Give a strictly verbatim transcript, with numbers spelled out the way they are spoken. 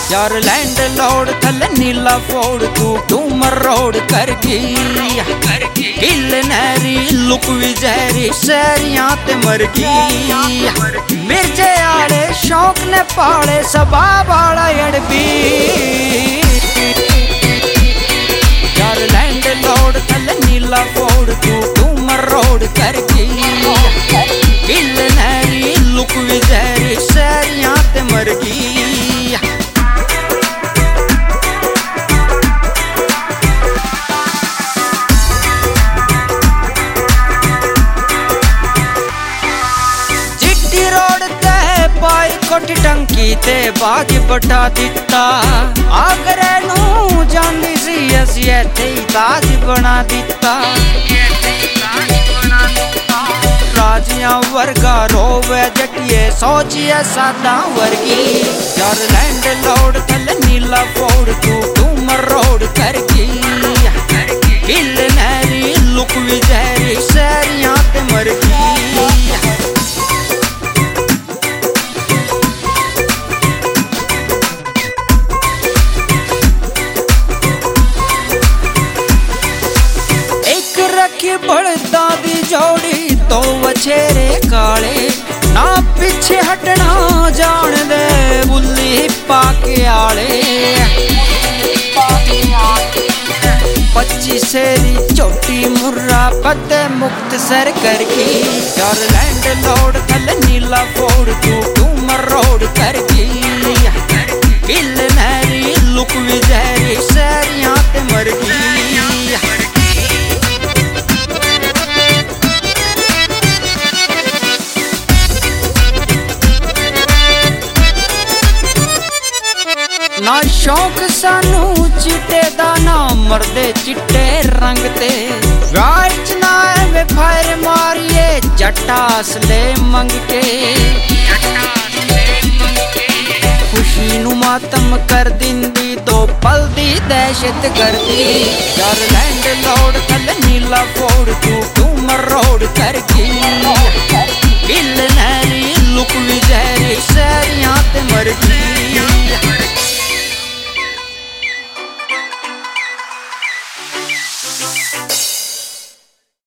यार land Lord थल नीला फोड़ तू डूमर रोड कर गई किल नहरी लुक विजहरी शहरियां ते मर गई मिर्जे आले शौक ने पाले सबा बाला अड़बी यार लैंड लॉर्ड थल नीला फोड़ तू डूमर रोड कर गई किल नहरी लुक विजहरी शहरियां ते मर गई कोटी टंकी ते बाज बटा दिता आगरे नू जांदी सी असी इत्थे ताज बना दिता राजियां वर्गा रोवे जटिए सोचिए सादा वर्गी यार लैंड लॉर्ड थल नीला फोड़ तू डूमर रोड कर गई किल नहरी लुक विजहरी शहरियां ते मर गई बड़दा दी जोड़ी दो वछेरे काले ना पीछे हटना जान दे बुल्ली पाके आले पच्ची सेरी चोटी मुर्रा पते मुक्त सर कर गई यार लैंड लॉर्ड थल नीला फोड़ तू डूमर रोड कर गई किल नहरी लुक विजहरी शहरियां ते मर गई ना शौक सानू चिट्टे दा ना मरदे चिट्टे रंग ते राइच ना वे फायर मारिए जट्टा असले मंग के खुशी नू मातम कर दिंदी दो पल दी दहशत करदी यार लैंड लॉर्ड थल नीला फोड़ तू डूमर रोड कर गई